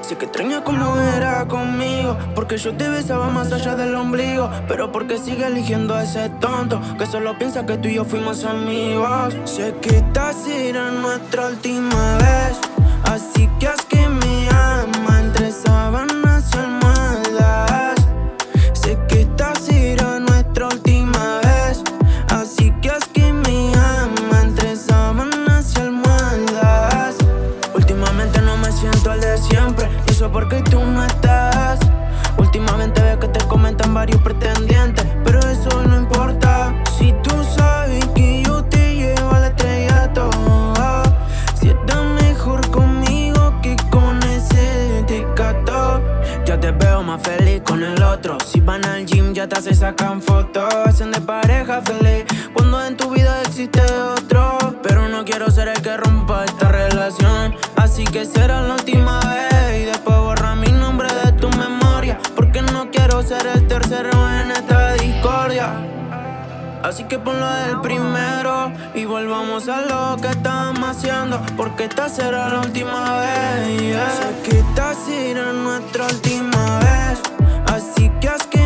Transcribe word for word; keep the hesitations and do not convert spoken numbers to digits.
Sé que extraña como era conmigo, porque yo te besaba más allá del ombligo. Pero porque sigue eligiendo a ese tonto que solo piensa que tú y yo fuimos amigos. Sé que esta será nuestra última vez, así que haz que me ama entre sábanas y almohadas. Sé que esta será nuestra última vez, así que haz que me ama entre sábanas y almohadas. Últimamente no me siento el de siempre, y eso porque tú no estás. Últimamente veo que te comentan varios pretendientes, pero eso no importa. Si tú sabes que yo te llevo a la estrellato, si estás mejor conmigo que con ese tecato. Ya te veo más feliz con el otro. Si van al gym ya te se sacan fotos, hacen de pareja feliz cuando en tu vida existe otro. Pero no quiero ser el que rompa esta relación, así que será la última vez y después borra mi nombre de tu memoria, porque no quiero ser el tercero en esta discordia. Así que ponlo del primero y volvamos a lo que estábamos haciendo, porque esta será la última vez, yeah. Sé que esta será nuestra última vez, así que haz que